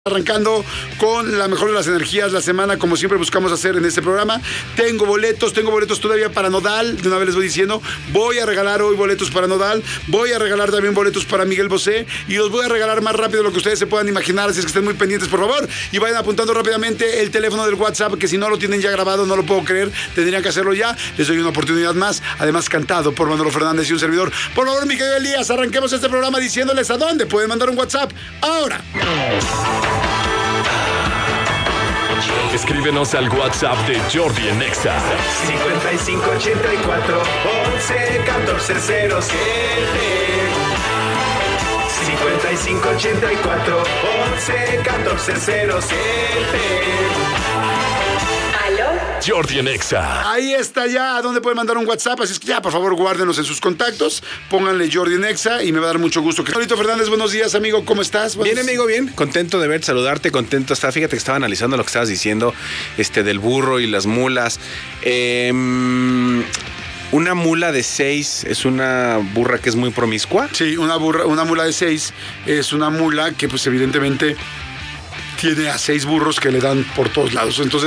Arrancando con la mejor de las energías la semana, como siempre buscamos hacer en este programa. Tengo boletos todavía para Nodal. De una vez les voy diciendo, voy a regalar hoy boletos para Nodal. Voy a regalar también boletos para Miguel Bosé. Y los voy a regalar más rápido de lo que ustedes se puedan imaginar. Así es que estén muy pendientes, por favor. Y vayan apuntando rápidamente el teléfono del WhatsApp, que si no lo tienen ya grabado, no lo puedo creer. Tendrían que hacerlo ya. Les doy una oportunidad más. Además, cantado por Manolo Fernández y un servidor. Por favor, mi querido Elías, arranquemos este programa diciéndoles a dónde pueden mandar un WhatsApp. Ahora. Escríbenos al WhatsApp de Jordi en Exa. 5584 11 14 07. 5584 11 14 07. Jordi en Exa. Ahí está ya, a dónde pueden mandar un WhatsApp. Así es que ya, por favor, guárdenos en sus contactos. Pónganle Jordi en Exa y me va a dar mucho gusto. Manolito Fernández, buenos días, amigo. ¿Cómo estás? Bien, amigo, bien. Contento de verte, saludarte, contento. Fíjate que estaba analizando lo que estabas diciendo, del burro y las mulas. Una mula de 6 es una burra que es muy promiscua. Sí, una mula de 6 es una mula que, pues, evidentemente tiene a 6 burros que le dan por todos lados. Entonces,